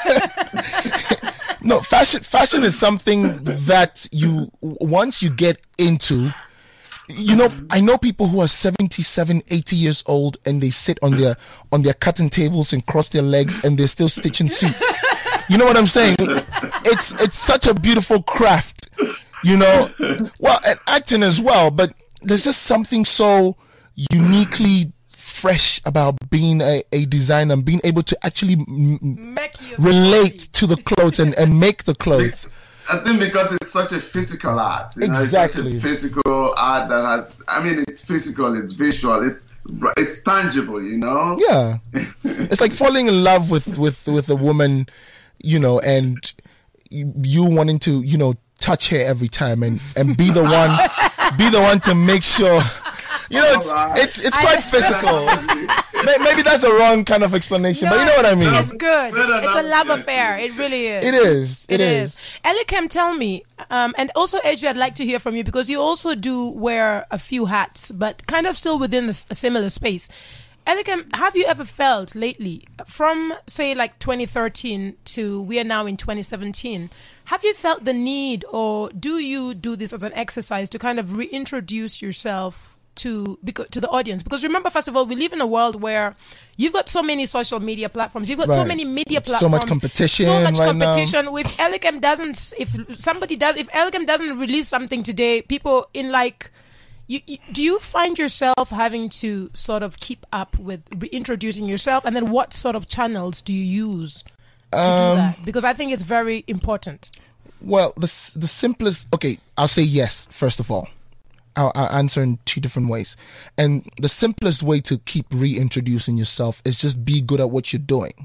No, fashion fashion is something that you once you get into. You know, I know people who are seventy-seven, eighty years old and they sit on their on their cutting tables and cross their legs and they're still stitching suits. You know what I'm saying? It's it's such a beautiful craft, you know. Well, and acting as well, but there's just something so uniquely fresh about being a, a designer and being able to actually m- relate to the clothes and, and make the clothes. I think because it's such a physical art. You know, exactly. It's such a physical art that has, I mean, it's physical, it's visual, it's it's tangible, you know? Yeah. It's like falling in love with, with, with a woman, you know, and you, you wanting to, you know, touch her every time and, and be the one, be the one to make sure, you know, it's it's it's quite I, physical. Maybe that's a wrong kind of explanation, no, but you know what I mean. It's good. It's a love affair. It really is. It is. It, it is. is. Elikem, tell me, um, and also Edgy, I'd like to hear from you because you also do wear a few hats, but kind of still within a, a similar space. Elikem, have you ever felt lately, from say like twenty thirteen to we are now in twenty seventeen, have you felt the need, or do you do this as an exercise to kind of reintroduce yourself to to the audience? Because remember, first of all, we live in a world where you've got so many social media platforms, you've got right. so many media platforms, so much competition, so much right competition. Now. If Elikem doesn't, if somebody does, if Elikem doesn't release something today, people in like. You, you, do you find yourself having to sort of keep up with reintroducing yourself, and then what sort of channels do you use to um, do that? Because I think it's very important. Well, the the simplest. Okay, I'll say yes. First of all, I'll, I'll answer in two different ways, and the simplest way to keep reintroducing yourself is just be good at what you're doing.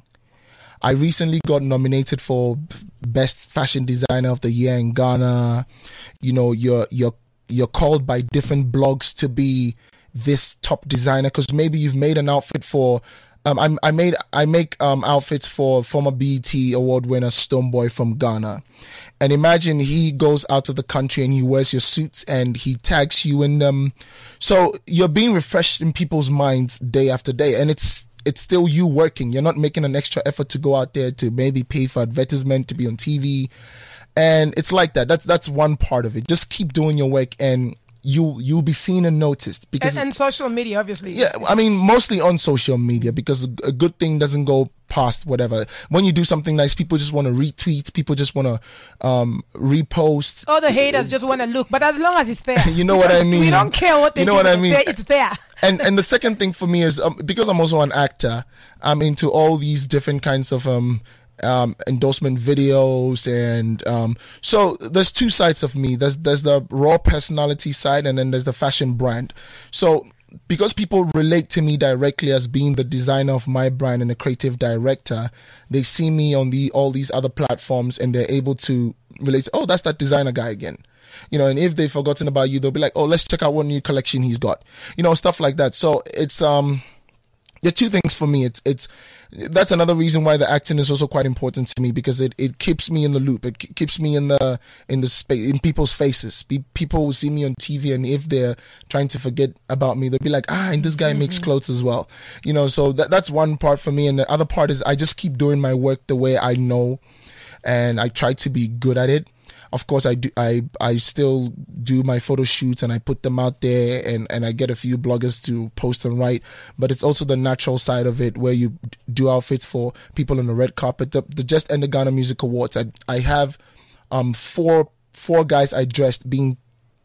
I recently got nominated for Best Fashion Designer of the Year in Ghana. You know, you're you're. You're called by different blogs to be this top designer because maybe you've made an outfit for. Um, I, I made I make um outfits for former B E T award winner Stonebwoy from Ghana, and imagine he goes out of the country and he wears your suits and he tags you in them, so you're being refreshed in people's minds day after day, and it's it's still you working. You're not making an extra effort to go out there to maybe pay for advertisement to be on T V. And it's like that. That's that's one part of it. Just keep doing your work, and you you'll be seen and noticed. Because and, and social media, obviously. Yeah, I mean, mostly on social media because a good thing doesn't go past whatever. When you do something nice, people just want to retweet. People just want to um, repost. Oh, the haters just want to look, but as long as it's there, you know what I mean. We don't care what they you know do. What I mean. It's there. and and the second thing for me is um, because I'm also an actor. I'm into all these different kinds of um. Um, endorsement videos and um, so there's two sides of me. There's there's the raw personality side and then there's the fashion brand. So because people relate to me directly as being the designer of my brand and the creative director, they see me on the all these other platforms and they're able to relate. Oh, that's that designer guy again. you know, and if they've forgotten about you, they'll be like, oh, let's check out what new collection he's got, you know, stuff like that. So it's, um, there are two things for me. It's, it's, that's another reason why the acting is also quite important to me, because it, it keeps me in the loop. It keeps me in the, in the space, in people's faces. Be, people will see me on T V, and if they're trying to forget about me, they'll be like, ah, and this guy mm-hmm. makes clothes as well. You know, so that, that's one part for me. And the other part is I just keep doing my work the way I know, and I try to be good at it. Of course, I do. I I still do my photo shoots and I put them out there, and, and I get a few bloggers to post and write. But it's also the natural side of it, where you do outfits for people on the red carpet. The, the Just End the Ghana Music Awards, I I have um four four guys I dressed being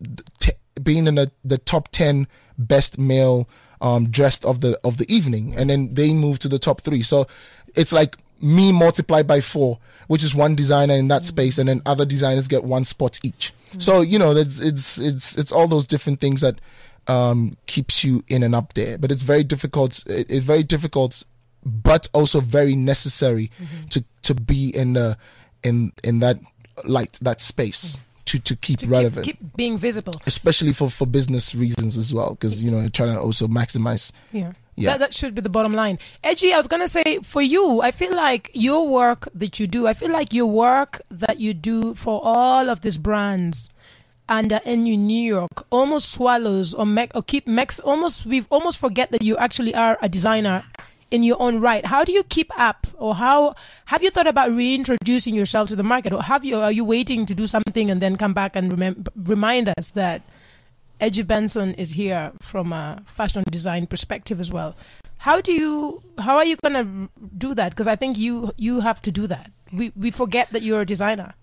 t- being in the, the top ten best male um dressed of the of the evening, and then they move to the top three. So it's like me multiplied by four, which is one designer in that mm-hmm. space, and then other designers get one spot each. Mm-hmm. So, you know, it's, it's, it's, it's all those different things that, um, keeps you in and up there, but it's very difficult. It, it's very difficult, but also very necessary mm-hmm. to, to be in the, in, in that light, that space. Mm-hmm. To, to keep to relevant, keep, keep being visible, especially for, for business reasons as well, because, you know, you're trying to also maximize. Yeah. Yeah. That, that should be the bottom line. Edgy, I was going to say, for you, I feel like your work that you do, I feel like your work that you do for all of these brands and uh, in New York almost swallows or make or keep makes almost, we almost forget that you actually are a designer in your own right. How do you keep up, or how have you thought about reintroducing yourself to the market, or have you, are you waiting to do something and then come back and remem- remind us that Edgy Benson is here from a fashion design perspective as well? How do you, how are you going to do that? Because I think you you have to do that. We we forget that you're a designer.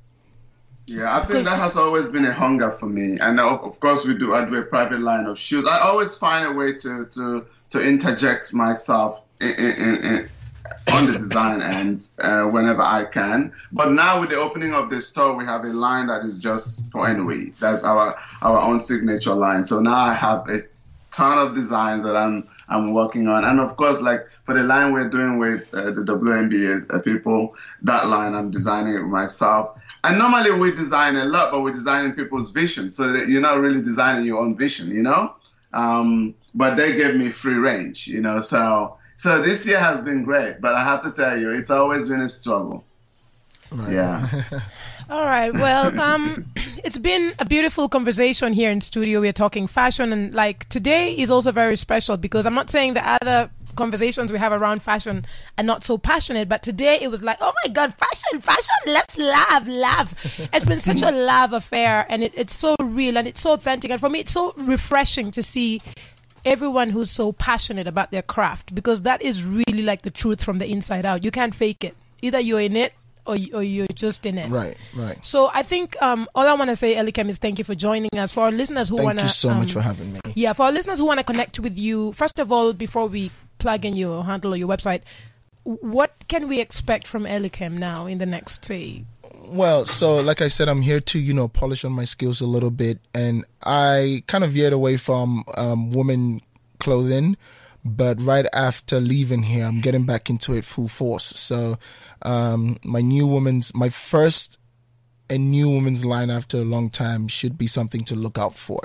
Yeah, I think that has always been a hunger for me. And of, of course, we do, I do a private line of shoes. I always find a way to to, to interject myself in, in, in, on the design end uh, whenever I can. But now with the opening of the store, we have a line that is just for Anyway. That's our our own signature line. So now I have a ton of design that I'm I'm working on. And of course, like for the line we're doing with uh, the W N B A uh, people, that line I'm designing it myself. And normally we design a lot, but we're designing people's vision. So that you're not really designing your own vision, you know? Um, but they gave me free range, you know, so... So this year has been great, but I have to tell you, it's always been a struggle. Right. Yeah. All right. Well, um, it's been a beautiful conversation here in studio. We're talking fashion, and like today is also very special because I'm not saying the other conversations we have around fashion are not so passionate, but today it was like, oh my God, fashion, fashion, let's laugh, laugh. It's been such a love affair, and it, it's so real and it's so authentic. And for me, it's so refreshing to see everyone who's so passionate about their craft, because that is really like the truth from the inside out. You can't fake it. Either you're in it or, you, or you're just in it. Right, right. So I think um, all I want to say, Elikem, is thank you for joining us. For our listeners who want to... Thank you so um, much for having me. Yeah, for our listeners who want to connect with you, first of all, before we plug in your handle or your website, what can we expect from Elikem now in the next, say... Well, so like I said, I'm here to, you know, polish on my skills a little bit. And I kind of veered away from um, women clothing. But right after leaving here, I'm getting back into it full force. So um, my new woman's, my first and new woman's line after a long time should be something to look out for.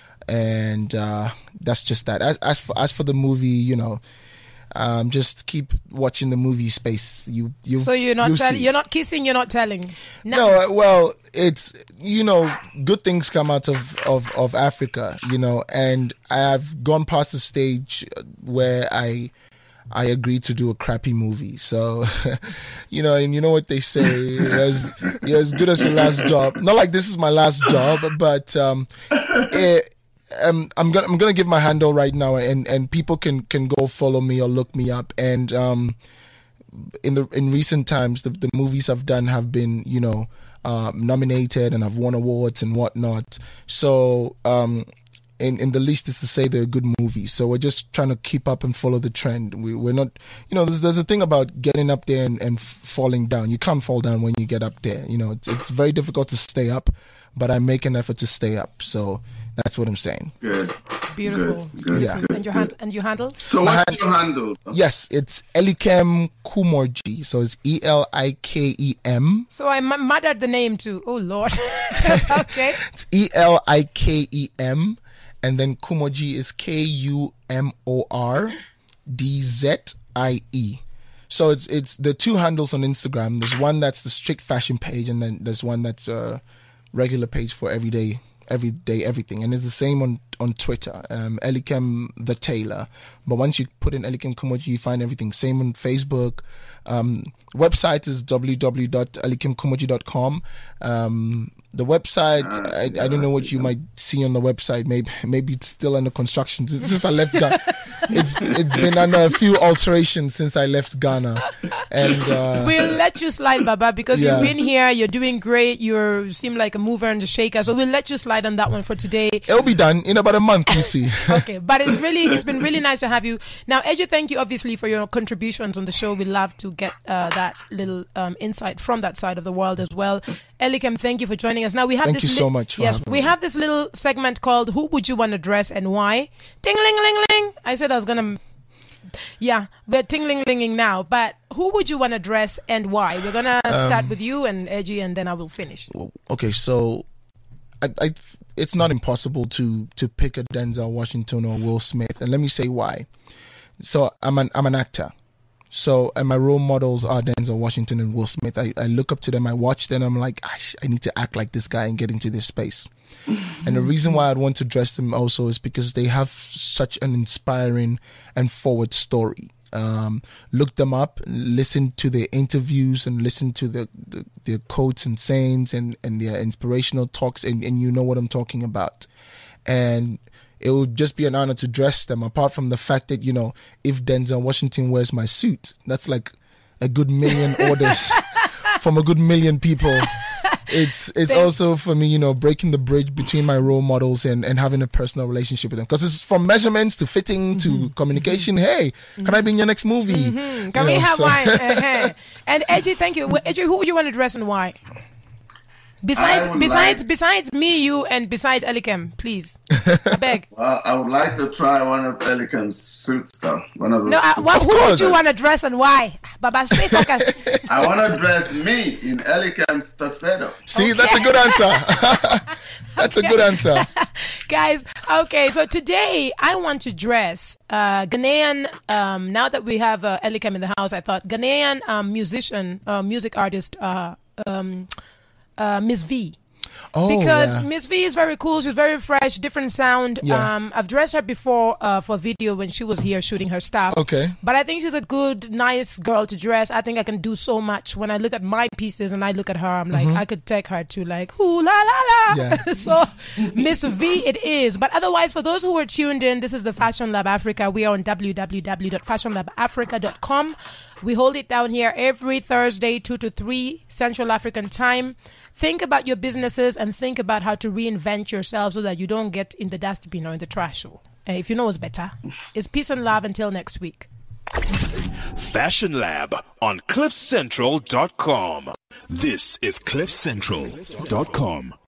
And uh, that's just that. As, as for as for the movie, you know, Um, just keep watching the movie space. You, you. So you're not telling, you're not kissing, you're not telling. No. no, well, it's, you know, good things come out of, of, of Africa, you know, and I've gone past the stage where I I agreed to do a crappy movie. So, you know, and you know what they say, you're as, you're as good as your last job. Not like this is my last job, but um, it. Um, I'm gonna I'm gonna give my handle right now, and, and people can, can go follow me or look me up. And um, in the in recent times, the, the movies I've done have been, you know, uh, nominated, and I've won awards and whatnot. So um, in in the least is to say they're good movies. So we're just trying to keep up and follow the trend. We we're not, you know, there's there's a thing about getting up there and, and falling down. You can't fall down when you get up there. You know, it's it's very difficult to stay up, but I make an effort to stay up. So. That's what I'm saying. Good. Beautiful. Good, good, Yeah. good, And your good. hand and your handle? So My what's your handle? Yes, it's Elikem Kumorji. So it's E L I K E M. So I m- murdered the name too. Oh Lord. Okay. It's E L I K E M. And then Kumorji is K U M O R D Z I E. So it's it's the two handles on Instagram. There's one that's the strict fashion page, and then there's one that's a regular page for everyday everyday everything. And it's the same on, on Twitter, um, Elikem the Tailor. But once you put in Elikem Kumorji, you find everything. Same on Facebook. Um, website is w w w dot elikem kumorji dot com. Um, the website, I, I don't know what you might see on the website. Maybe maybe it's still under construction. Since I left Ghana, it's it's been under a few alterations since I left Ghana. And uh, We'll let you slide, Baba, because Yeah. you've been here. You're doing great. You seem like a mover and a shaker. So we'll let you slide on that one for today. it'll be done in about a month. You see. Okay, but it's really it's been really nice to have you. Now, Eji, thank you obviously for your contributions on the show. We love to get uh, that little um, insight from that side of the world as well. Elikem, thank you for joining us. Now we have Thank this you so much for yes, having we me. have this little segment called "Who Would You Want to Dress and Why?" Ting ling ling ling. I said I was gonna. Yeah, we're tingling linging now. But who would you want to dress and why? We're gonna start Um, with you and Eji, and then I will finish. Well, okay, so I, I, it's not impossible to to pick a Denzel Washington or Will Smith, and let me say why. So I'm an I'm an actor, so and my role models are Denzel Washington and Will Smith. I, I look up to them, I watch them, I'm like, Gosh, I need to act like this guy and get into this space. And the reason why I'd want to dress them also is because they have such an inspiring and forward story. Um, look them up, listen to their interviews, and listen to the, the their quotes and sayings and, and their inspirational talks, and, and you know what I'm talking about. And it would just be an honor to dress them, apart from the fact that, you know, if Denzel Washington wears my suit, that's like a good million orders from a good million people. It's it's Thank- also for me, you know, breaking the bridge between my role models and, and having a personal relationship with them. Because it's from measurements to fitting to communication. Hey, can I be in your next movie? Mm, Can You we know, have so- wine? Uh-huh. And Eji, thank you. Well, Eji, who would you want to dress and why? Besides, I would besides, like- besides me, you, and besides Elikem, please. I beg. Well, I would like to try one of Elikem's suits, though. One of those. No, uh, suits. what, who would course. you want to dress and why? Baba, stay focused. I want to dress me in Elikem's tuxedo. See, that's a good answer. That's a good answer. Guys, okay, so today I want to dress uh, Ghanaian, um, now that we have uh, Elikem in the house, I thought Ghanaian um, musician, uh, music artist, uh, um, uh, Miss V. Oh, Because yeah. Miss V is very cool. She's very fresh, different sound. Yeah. Um, I've dressed her before uh, for video when she was here shooting her stuff. Okay. But I think she's a good, nice girl to dress. I think I can do so much. When I look at my pieces and I look at her, I'm like, I could take her to like, ooh la la la. Yeah. So Miss V it is. But otherwise, for those who are tuned in, this is the Fashion Lab Africa. We are on w w w dot fashion lab africa dot com. We hold it down here every Thursday, two to three Central African time. Think about your businesses and think about how to reinvent yourself so that you don't get in the dustbin or in the trash. Uh, if you know what's better, it's peace and love until next week. Fashion Lab on cliff central dot com. This is cliff central dot com.